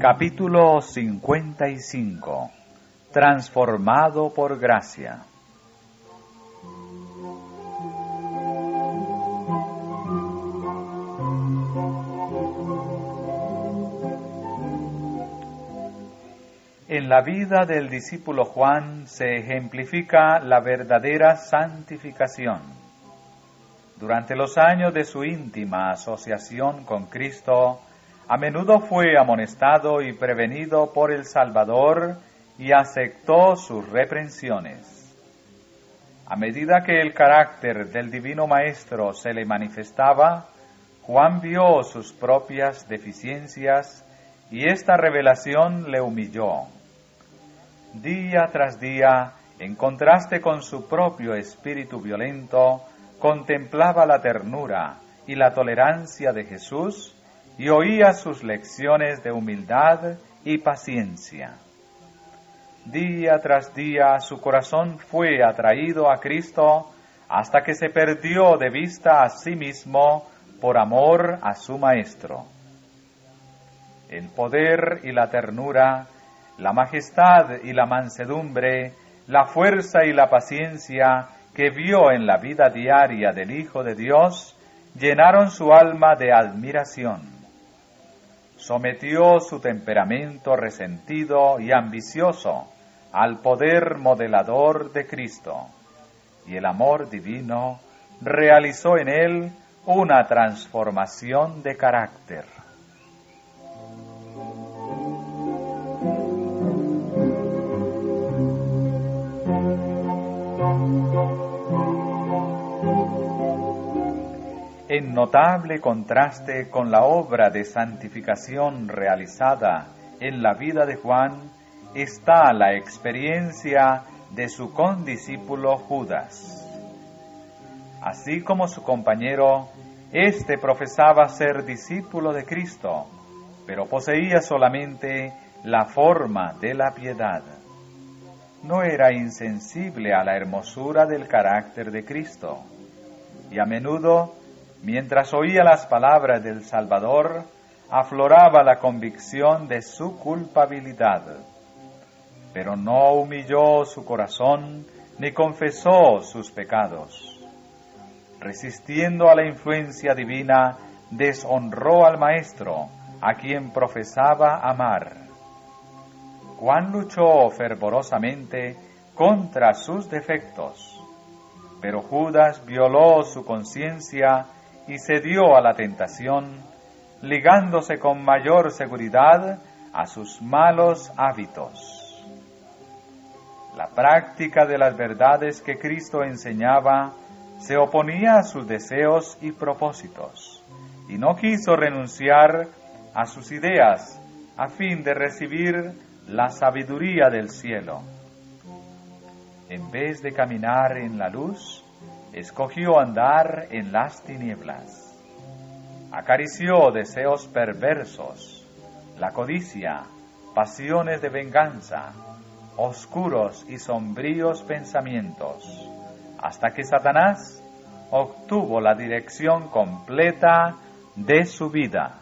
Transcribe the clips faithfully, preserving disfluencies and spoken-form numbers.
Capítulo cincuenta y cinco. Transformado por gracia. En la vida del discípulo Juan se ejemplifica la verdadera santificación. Durante los años de su íntima asociación con Cristo, a menudo fue amonestado y prevenido por el Salvador y aceptó sus reprensiones. A medida que el carácter del Divino Maestro se le manifestaba, Juan vio sus propias deficiencias y esta revelación le humilló. Día tras día, en contraste con su propio espíritu violento, contemplaba la ternura y la tolerancia de Jesús y oía sus lecciones de humildad y paciencia. Día tras día su corazón fue atraído a Cristo hasta que se perdió de vista a sí mismo por amor a su Maestro. El poder y la ternura, la majestad y la mansedumbre, la fuerza y la paciencia que vio en la vida diaria del Hijo de Dios llenaron su alma de admiración. Sometió su temperamento resentido y ambicioso al poder modelador de Cristo, y el amor divino realizó en él una transformación de carácter. En notable contraste con la obra de santificación realizada en la vida de Juan está la experiencia de su condiscípulo Judas. Así como su compañero, éste profesaba ser discípulo de Cristo, pero poseía solamente la forma de la piedad. No era insensible a la hermosura del carácter de Cristo, y a menudo, mientras oía las palabras del Salvador, afloraba la convicción de su culpabilidad. Pero no humilló su corazón ni confesó sus pecados. Resistiendo a la influencia divina, deshonró al Maestro, a quien profesaba amar. Juan luchó fervorosamente contra sus defectos, pero Judas violó su conciencia y cedió a la tentación, ligándose con mayor seguridad a sus malos hábitos. La práctica de las verdades que Cristo enseñaba se oponía a sus deseos y propósitos, y no quiso renunciar a sus ideas a fin de recibir la sabiduría del cielo. En vez de caminar en la luz, escogió andar en las tinieblas. Acarició deseos perversos, la codicia, pasiones de venganza, oscuros y sombríos pensamientos, hasta que Satanás obtuvo la dirección completa de su vida.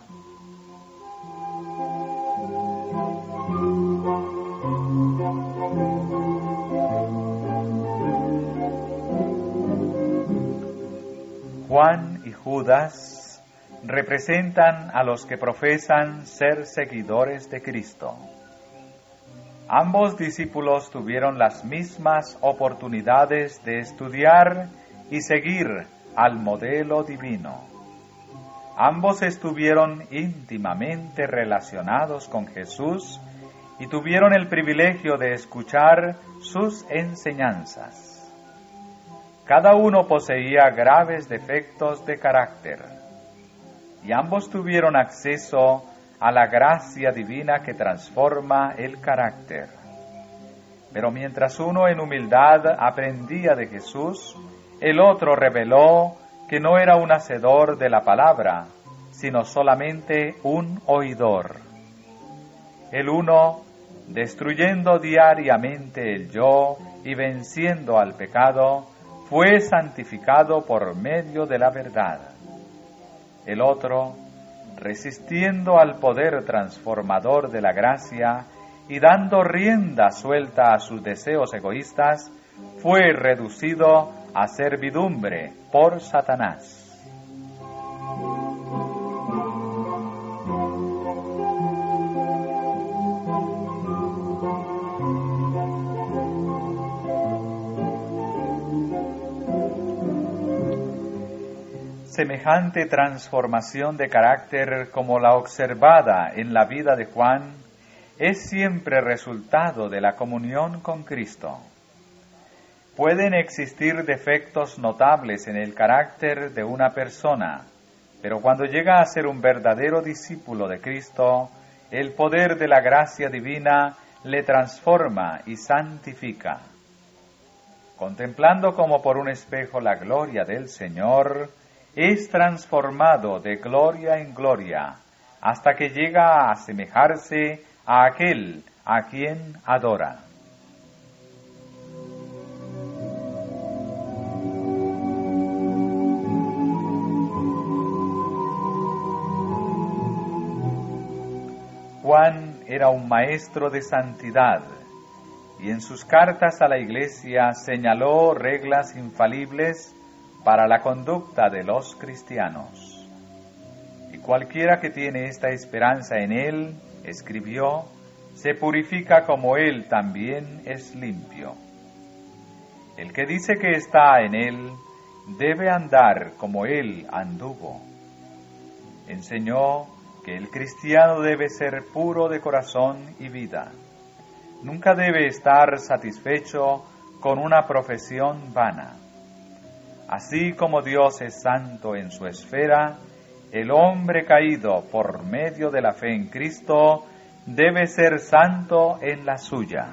Juan y Judas representan a los que profesan ser seguidores de Cristo. Ambos discípulos tuvieron las mismas oportunidades de estudiar y seguir al modelo divino. Ambos estuvieron íntimamente relacionados con Jesús y tuvieron el privilegio de escuchar sus enseñanzas. Cada uno poseía graves defectos de carácter, y ambos tuvieron acceso a la gracia divina que transforma el carácter. Pero mientras uno en humildad aprendía de Jesús, el otro reveló que no era un hacedor de la palabra, sino solamente un oidor. El uno, destruyendo diariamente el yo y venciendo al pecado, fue santificado por medio de la verdad. El otro, resistiendo al poder transformador de la gracia y dando rienda suelta a sus deseos egoístas, fue reducido a servidumbre por Satanás. Semejante transformación de carácter como la observada en la vida de Juan es siempre resultado de la comunión con Cristo. Pueden existir defectos notables en el carácter de una persona, pero cuando llega a ser un verdadero discípulo de Cristo, el poder de la gracia divina le transforma y santifica. Contemplando como por un espejo la gloria del Señor, es transformado de gloria en gloria, hasta que llega a asemejarse a aquel a quien adora. Juan era un maestro de santidad, y en sus cartas a la Iglesia señaló reglas infalibles para la conducta de los cristianos. Y cualquiera que tiene esta esperanza en él, escribió, se purifica como él también es limpio. El que dice que está en él, debe andar como él anduvo. Enseñó que el cristiano debe ser puro de corazón y vida. Nunca debe estar satisfecho con una profesión vana. Así como Dios es santo en su esfera, el hombre caído por medio de la fe en Cristo debe ser santo en la suya.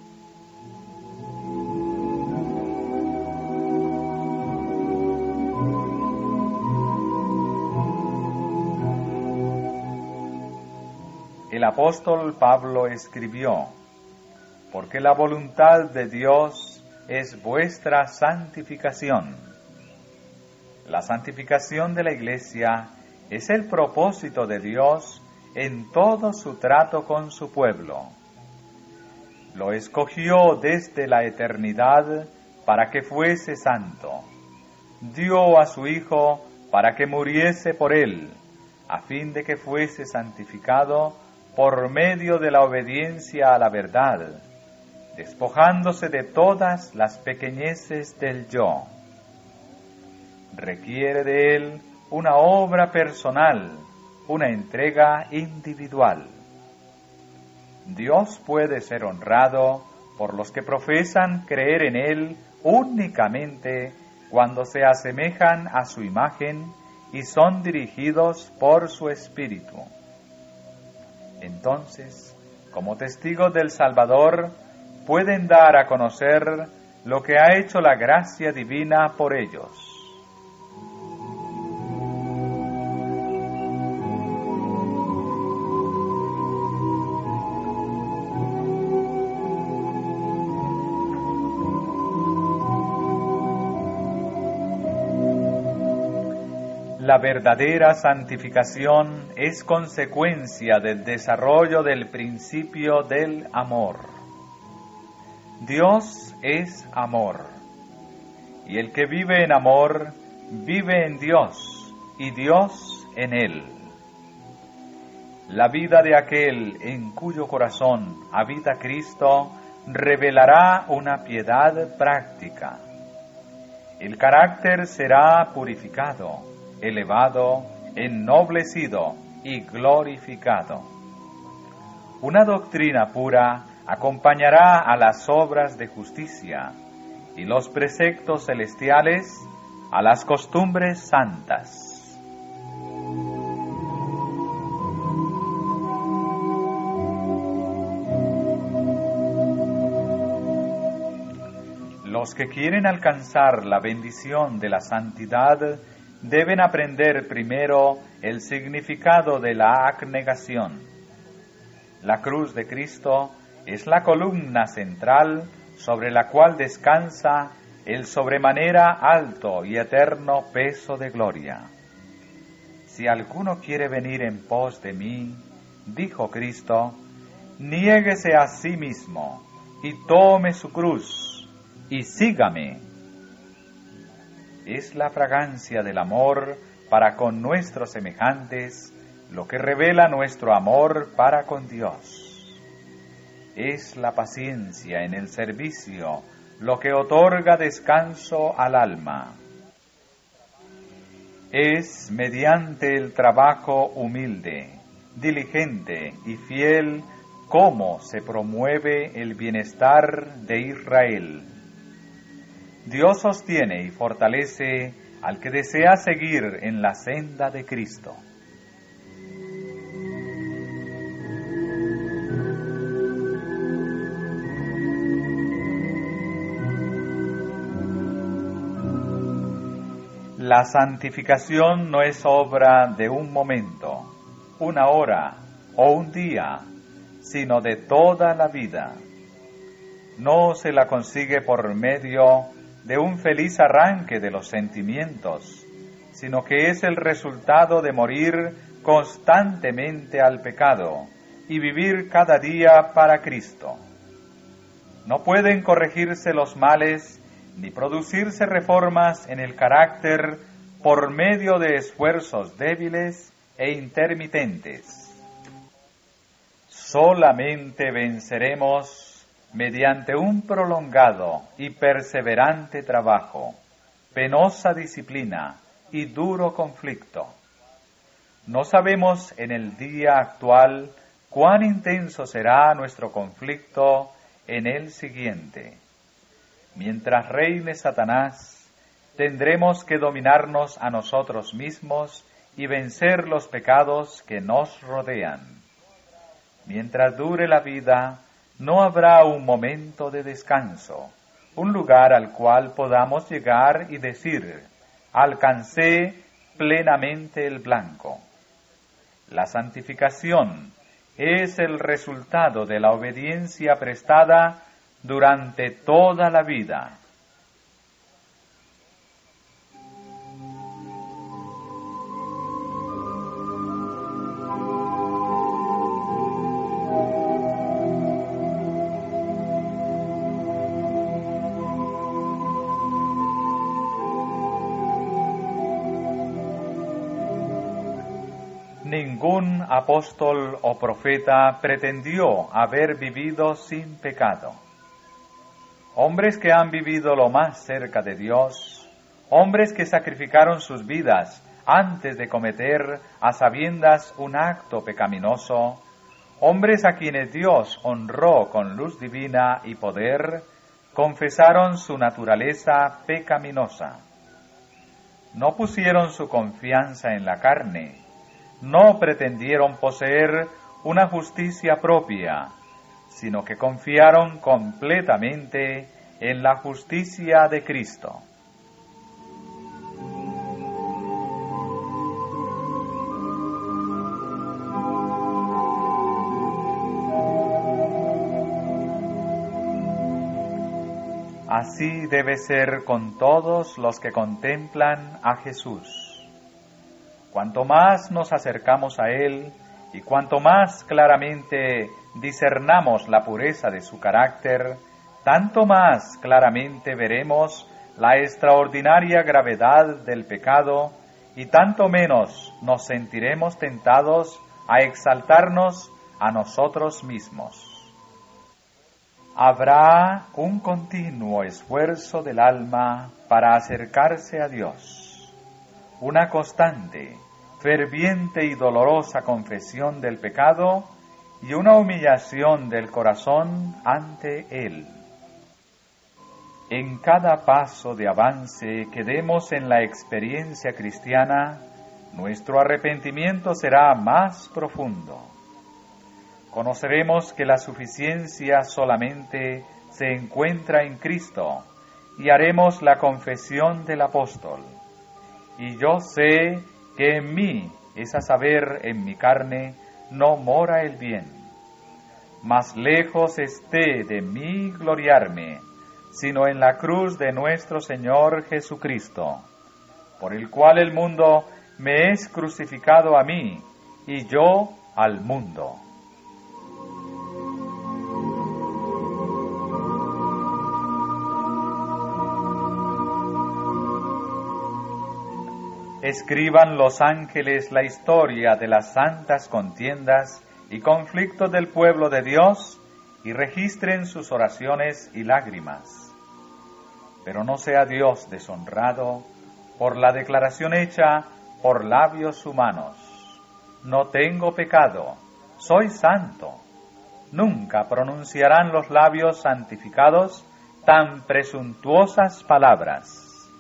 El apóstol Pablo escribió, porque la voluntad de Dios es vuestra santificación. La santificación de la Iglesia es el propósito de Dios en todo su trato con su pueblo. Lo escogió desde la eternidad para que fuese santo. Dio a su Hijo para que muriese por él, a fin de que fuese santificado por medio de la obediencia a la verdad, despojándose de todas las pequeñeces del yo. Requiere de él una obra personal, una entrega individual. Dios puede ser honrado por los que profesan creer en él únicamente cuando se asemejan a su imagen y son dirigidos por su espíritu. Entonces, como testigos del Salvador, pueden dar a conocer lo que ha hecho la gracia divina por ellos. La verdadera santificación es consecuencia del desarrollo del principio del amor. Dios es amor, y el que vive en amor, vive en Dios, y Dios en él. La vida de aquel en cuyo corazón habita Cristo revelará una piedad práctica. El carácter será purificado, elevado, ennoblecido y glorificado. Una doctrina pura acompañará a las obras de justicia y los preceptos celestiales a las costumbres santas. Los que quieren alcanzar la bendición de la santidad deben aprender primero el significado de la abnegación. La cruz de Cristo es la columna central sobre la cual descansa el sobremanera alto y eterno peso de gloria. Si alguno quiere venir en pos de mí, dijo Cristo, niéguese a sí mismo y tome su cruz y sígame. Es la fragancia del amor para con nuestros semejantes lo que revela nuestro amor para con Dios. Es la paciencia en el servicio lo que otorga descanso al alma. Es mediante el trabajo humilde, diligente y fiel cómo se promueve el bienestar de Israel. Dios sostiene y fortalece al que desea seguir en la senda de Cristo. La santificación no es obra de un momento, una hora o un día, sino de toda la vida. No se la consigue por medio de un feliz arranque de los sentimientos, sino que es el resultado de morir constantemente al pecado y vivir cada día para Cristo. No pueden corregirse los males ni producirse reformas en el carácter por medio de esfuerzos débiles e intermitentes. Solamente venceremos mediante un prolongado y perseverante trabajo, penosa disciplina y duro conflicto. No sabemos en el día actual cuán intenso será nuestro conflicto en el siguiente. Mientras reine Satanás, tendremos que dominarnos a nosotros mismos y vencer los pecados que nos rodean. Mientras dure la vida, no habrá un momento de descanso, un lugar al cual podamos llegar y decir, alcancé plenamente el blanco. La santificación es el resultado de la obediencia prestada durante toda la vida. Ningún apóstol o profeta pretendió haber vivido sin pecado. Hombres que han vivido lo más cerca de Dios, hombres que sacrificaron sus vidas antes de cometer a sabiendas un acto pecaminoso, hombres a quienes Dios honró con luz divina y poder, confesaron su naturaleza pecaminosa. No pusieron su confianza en la carne, no pretendieron poseer una justicia propia, sino que confiaron completamente en la justicia de Cristo. Así debe ser con todos los que contemplan a Jesús. Cuanto más nos acercamos a Él y cuanto más claramente discernamos la pureza de su carácter, tanto más claramente veremos la extraordinaria gravedad del pecado y tanto menos nos sentiremos tentados a exaltarnos a nosotros mismos. Habrá un continuo esfuerzo del alma para acercarse a Dios, una constante, ferviente y dolorosa confesión del pecado y una humillación del corazón ante Él. En cada paso de avance que demos en la experiencia cristiana, nuestro arrepentimiento será más profundo. Conoceremos que la suficiencia solamente se encuentra en Cristo y haremos la confesión del apóstol. Y yo sé que en mí, es a saber, en mi carne, no mora el bien. Mas lejos esté de mí gloriarme, sino en la cruz de nuestro Señor Jesucristo, por el cual el mundo me es crucificado a mí, y yo al mundo. Escriban los ángeles la historia de las santas contiendas y conflictos del pueblo de Dios, y registren sus oraciones y lágrimas. Pero no sea Dios deshonrado por la declaración hecha por labios humanos. No tengo pecado, soy santo. Nunca pronunciarán los labios santificados tan presuntuosas palabras.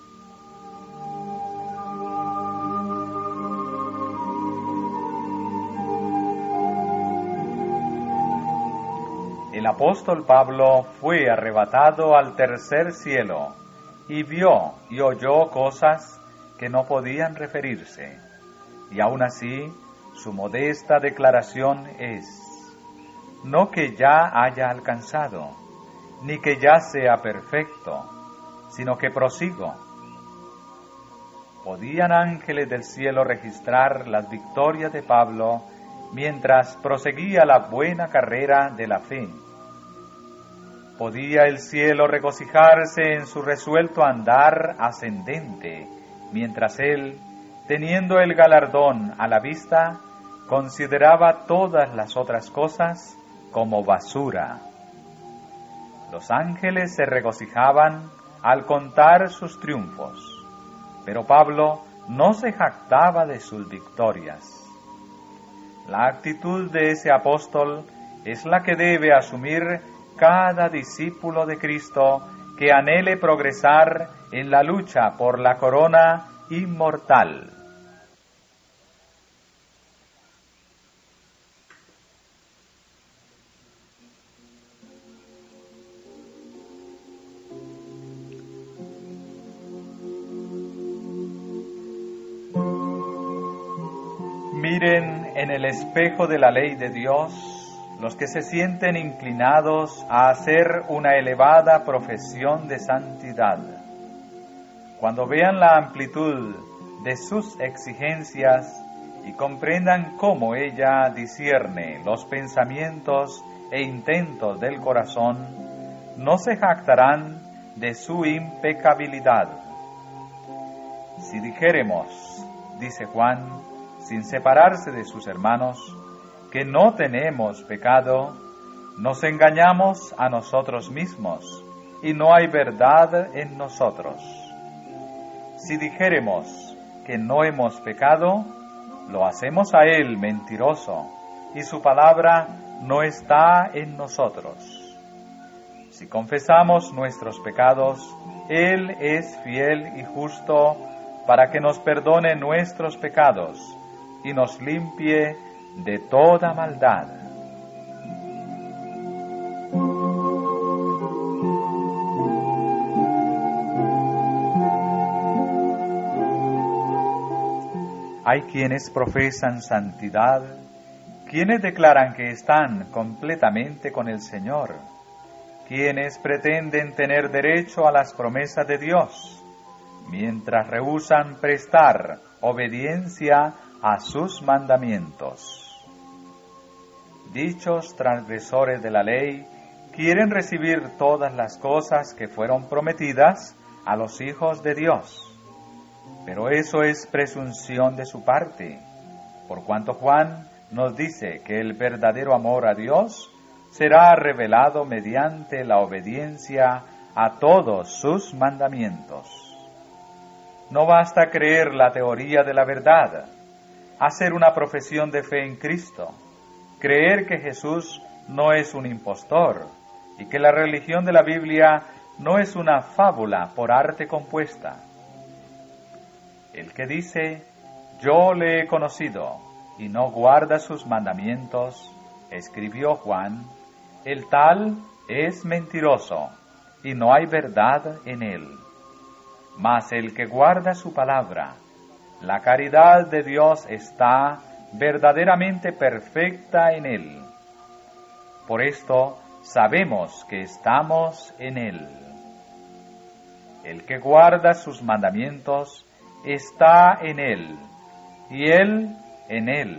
El apóstol Pablo fue arrebatado al tercer cielo y vio y oyó cosas que no podían referirse, y aún así su modesta declaración es: no que ya haya alcanzado, ni que ya sea perfecto, sino que prosigo. ¿Podían ángeles del cielo registrar las victorias de Pablo mientras proseguía la buena carrera de la fe? ¿Podía el cielo regocijarse en su resuelto andar ascendente, mientras él, teniendo el galardón a la vista, consideraba todas las otras cosas como basura? Los ángeles se regocijaban al contar sus triunfos, pero Pablo no se jactaba de sus victorias. La actitud de ese apóstol es la que debe asumir cada discípulo de Cristo que anhele progresar en la lucha por la corona inmortal. Miren en el espejo de la ley de Dios los que se sienten inclinados a hacer una elevada profesión de santidad. Cuando vean la amplitud de sus exigencias y comprendan cómo ella discierne los pensamientos e intentos del corazón, no se jactarán de su impecabilidad. Si dijéremos, dice Juan, sin separarse de sus hermanos, que no tenemos pecado, nos engañamos a nosotros mismos, y no hay verdad en nosotros. Si dijéremos que no hemos pecado, lo hacemos a Él mentiroso, y su palabra no está en nosotros. Si confesamos nuestros pecados, Él es fiel y justo para que nos perdone nuestros pecados y nos limpie de toda maldad. Hay quienes profesan santidad, quienes declaran que están completamente con el Señor, quienes pretenden tener derecho a las promesas de Dios, mientras rehúsan prestar obediencia a sus mandamientos. Dichos transgresores de la ley quieren recibir todas las cosas que fueron prometidas a los hijos de Dios, pero eso es presunción de su parte, por cuanto Juan nos dice que el verdadero amor a Dios será revelado mediante la obediencia a todos sus mandamientos. No basta creer la teoría de la verdad, hacer una profesión de fe en Cristo, creer que Jesús no es un impostor y que la religión de la Biblia no es una fábula por arte compuesta. El que dice, yo le he conocido, y no guarda sus mandamientos, escribió Juan, el tal es mentiroso, y no hay verdad en él. Mas el que guarda su palabra, la caridad de Dios está verdaderamente perfecta en él. Por esto sabemos que estamos en él. El que guarda sus mandamientos está en él, y Él en él.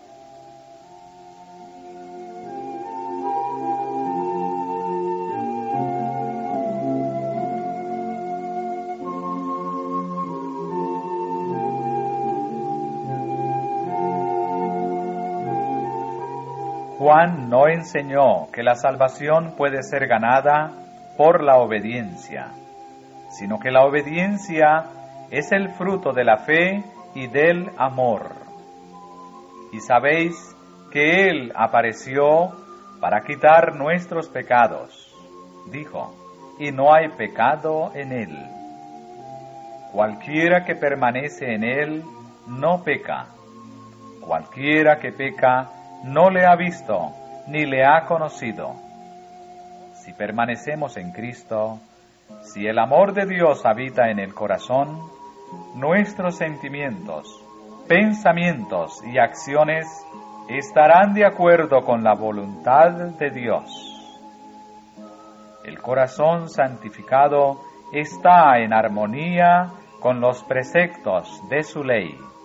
Juan no enseñó que la salvación puede ser ganada por la obediencia, sino que la obediencia es el fruto de la fe y del amor. Y sabéis que Él apareció para quitar nuestros pecados, dijo, y no hay pecado en Él. Cualquiera que permanece en Él no peca. Cualquiera que peca no le ha visto ni le ha conocido. Si permanecemos en Cristo, si el amor de Dios habita en el corazón, nuestros sentimientos, pensamientos y acciones estarán de acuerdo con la voluntad de Dios. El corazón santificado está en armonía con los preceptos de su ley.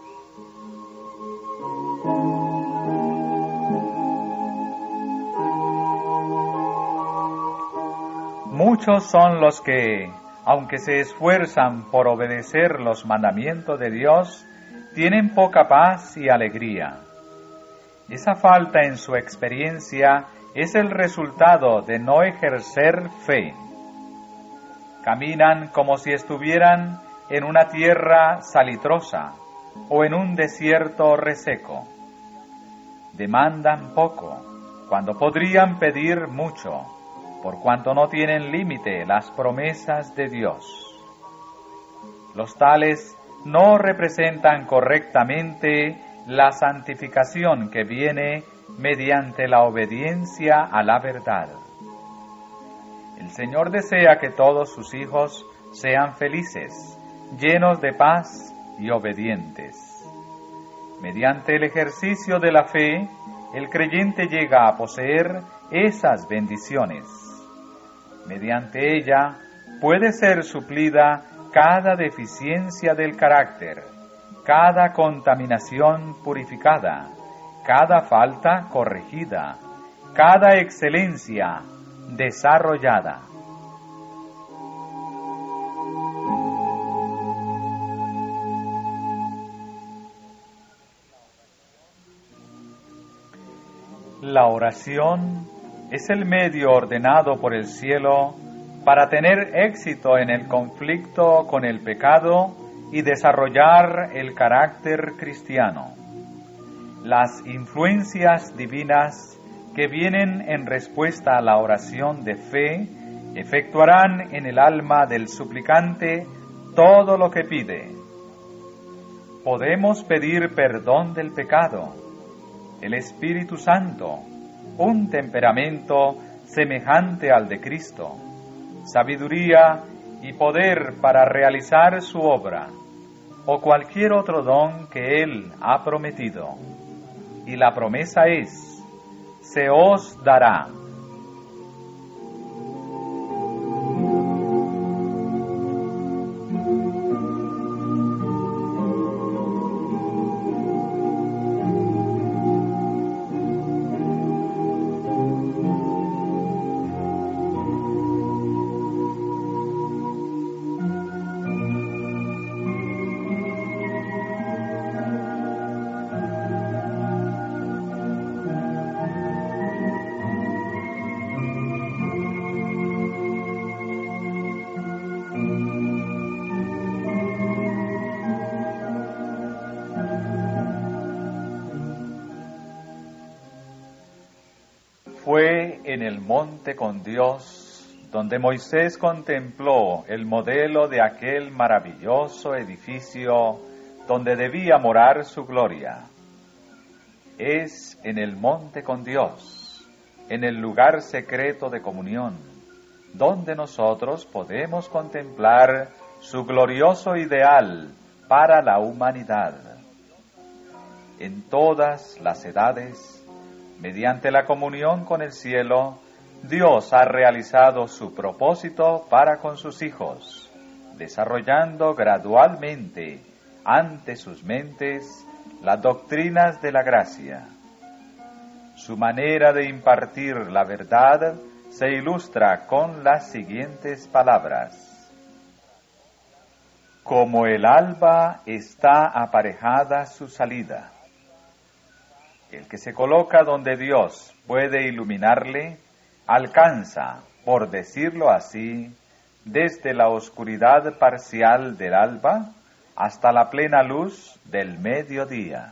Muchos son los que, aunque se esfuerzan por obedecer los mandamientos de Dios, tienen poca paz y alegría. Esa falta en su experiencia es el resultado de no ejercer fe. Caminan como si estuvieran en una tierra salitrosa o en un desierto reseco. Demandan poco, cuando podrían pedir mucho, por cuanto no tienen límite las promesas de Dios. Los tales no representan correctamente la santificación que viene mediante la obediencia a la verdad. El Señor desea que todos sus hijos sean felices, llenos de paz y obedientes. Mediante el ejercicio de la fe, el creyente llega a poseer esas bendiciones. Mediante ella puede ser suplida cada deficiencia del carácter, cada contaminación purificada, cada falta corregida, cada excelencia desarrollada. La oración es el medio ordenado por el cielo para tener éxito en el conflicto con el pecado y desarrollar el carácter cristiano. Las influencias divinas que vienen en respuesta a la oración de fe efectuarán en el alma del suplicante todo lo que pide. Podemos pedir perdón del pecado, el Espíritu Santo, un temperamento semejante al de Cristo, sabiduría y poder para realizar su obra, o cualquier otro don que Él ha prometido. Y la promesa es, se os dará. Fue en el monte con Dios donde Moisés contempló el modelo de aquel maravilloso edificio donde debía morar su gloria. Es en el monte con Dios, en el lugar secreto de comunión, donde nosotros podemos contemplar su glorioso ideal para la humanidad. En todas las edades, mediante la comunión con el cielo, Dios ha realizado su propósito para con sus hijos, desarrollando gradualmente ante sus mentes las doctrinas de la gracia. Su manera de impartir la verdad se ilustra con las siguientes palabras. Como el alba está aparejada su salida. El que se coloca donde Dios puede iluminarle, alcanza, por decirlo así, desde la oscuridad parcial del alba hasta la plena luz del mediodía.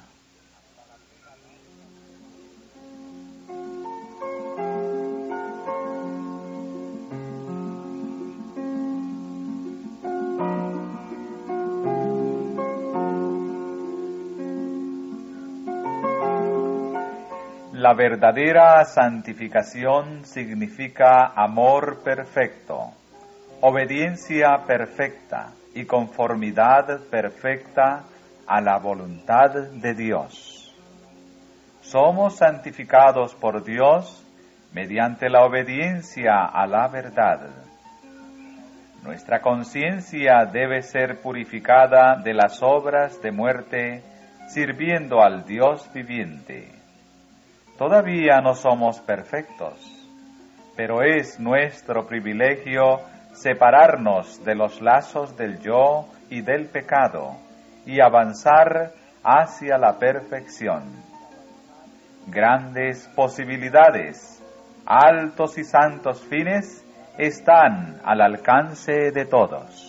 La verdadera santificación significa amor perfecto, obediencia perfecta y conformidad perfecta a la voluntad de Dios. Somos santificados por Dios mediante la obediencia a la verdad. Nuestra conciencia debe ser purificada de las obras de muerte, sirviendo al Dios viviente. Todavía no somos perfectos, pero es nuestro privilegio separarnos de los lazos del yo y del pecado y avanzar hacia la perfección. Grandes posibilidades, altos y santos fines están al alcance de todos.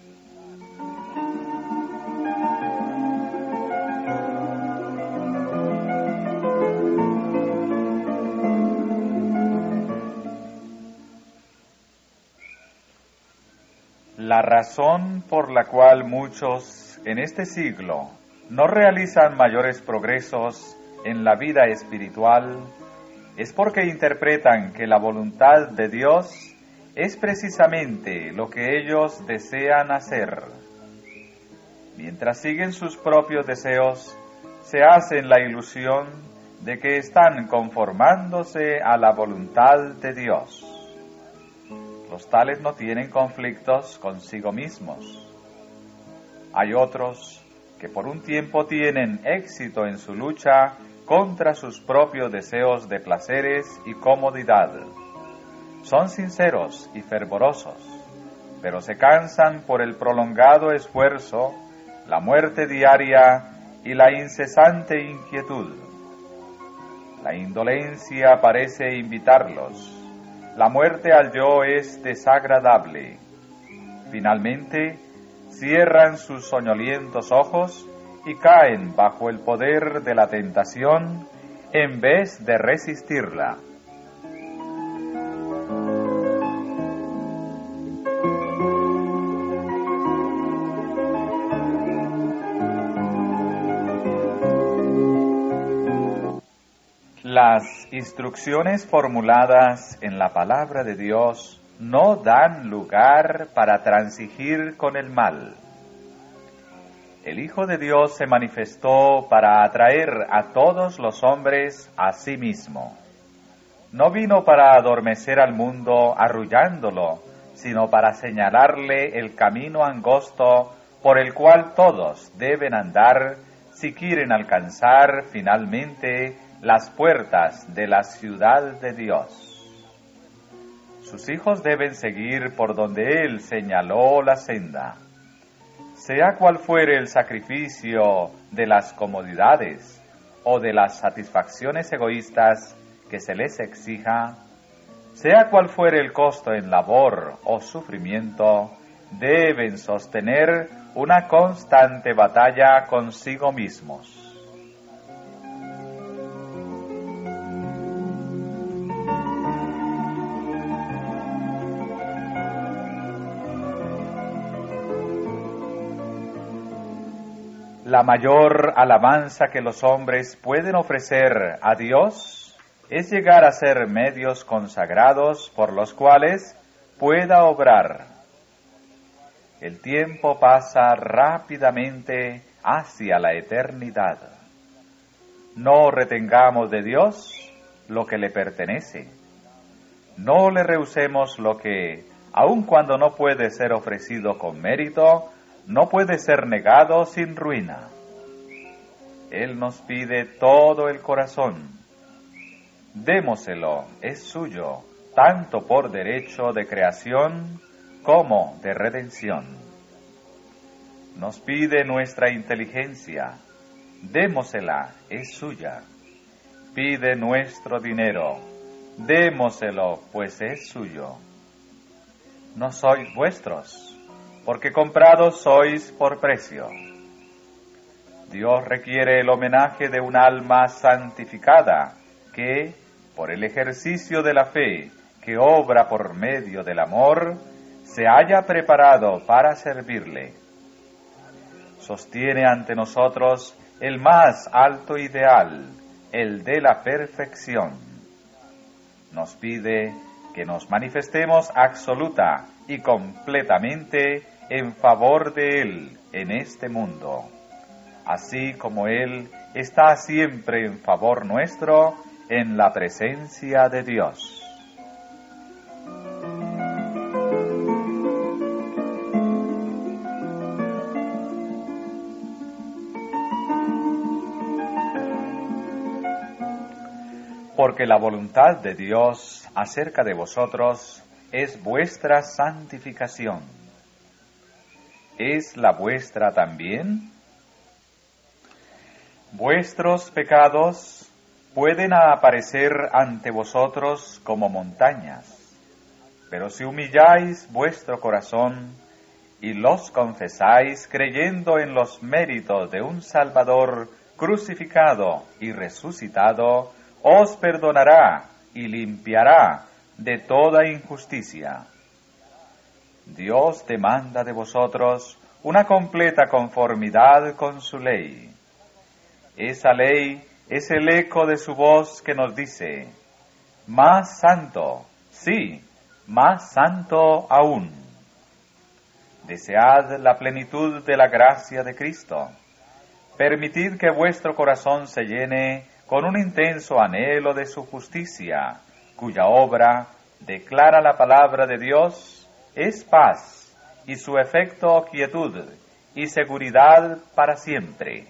La razón por la cual muchos en este siglo no realizan mayores progresos en la vida espiritual es porque interpretan que la voluntad de Dios es precisamente lo que ellos desean hacer. Mientras siguen sus propios deseos, se hacen la ilusión de que están conformándose a la voluntad de Dios. Los tales no tienen conflictos consigo mismos. Hay otros que por un tiempo tienen éxito en su lucha contra sus propios deseos de placeres y comodidad. Son sinceros y fervorosos, pero se cansan por el prolongado esfuerzo, la muerte diaria y la incesante inquietud. La indolencia parece invitarlos. La muerte al yo es desagradable. Finalmente, cierran sus soñolientos ojos y caen bajo el poder de la tentación en vez de resistirla. Las instrucciones formuladas en la palabra de Dios no dan lugar para transigir con el mal. El Hijo de Dios se manifestó para atraer a todos los hombres a sí mismo. No vino para adormecer al mundo arrullándolo, sino para señalarle el camino angosto por el cual todos deben andar si quieren alcanzar finalmente las puertas de la ciudad de Dios. Sus hijos deben seguir por donde Él señaló la senda. Sea cual fuere el sacrificio de las comodidades o de las satisfacciones egoístas que se les exija, sea cual fuere el costo en labor o sufrimiento, deben sostener una constante batalla consigo mismos. La mayor alabanza que los hombres pueden ofrecer a Dios es llegar a ser medios consagrados por los cuales pueda obrar. El tiempo pasa rápidamente hacia la eternidad. No retengamos de Dios lo que le pertenece. No le rehusemos lo que, aun cuando no puede ser ofrecido con mérito, no puede ser negado sin ruina. Él nos pide todo el corazón. Démoselo, es suyo, tanto por derecho de creación como de redención. Nos pide nuestra inteligencia. Démosela, es suya. Pide nuestro dinero. Démoselo, pues es suyo. No sois vuestros, porque comprados sois por precio. Dios requiere el homenaje de un alma santificada que, por el ejercicio de la fe que obra por medio del amor, se haya preparado para servirle. Sostiene ante nosotros el más alto ideal, el de la perfección. Nos pide que nos manifestemos absoluta y completamente en favor de Él en este mundo, así como Él está siempre en favor nuestro en la presencia de Dios. Porque la voluntad de Dios acerca de vosotros es vuestra santificación. ¿Es la vuestra también? Vuestros pecados pueden aparecer ante vosotros como montañas, pero si humilláis vuestro corazón y los confesáis creyendo en los méritos de un Salvador crucificado y resucitado, os perdonará y limpiará de toda injusticia. Dios demanda de vosotros una completa conformidad con su ley. Esa ley es el eco de su voz que nos dice: más santo, sí, más santo aún. Desead la plenitud de la gracia de Cristo. Permitid que vuestro corazón se llene con un intenso anhelo de su justicia, cuya obra, declara la palabra de Dios, es paz, y su efecto quietud y seguridad para siempre.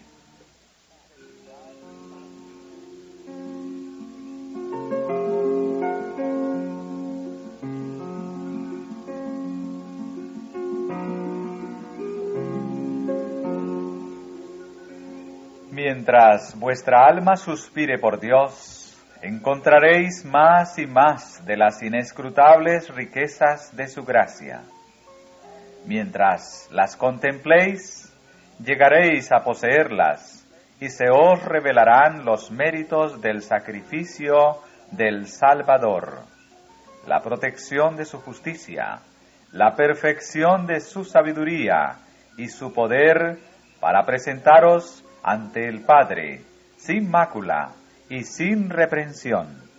Mientras vuestra alma suspire por Dios, encontraréis más y más de las inescrutables riquezas de su gracia. Mientras las contempléis, llegaréis a poseerlas y se os revelarán los méritos del sacrificio del Salvador, la protección de su justicia, la perfección de su sabiduría y su poder para presentaros ante el Padre, sin mácula y sin reprensión.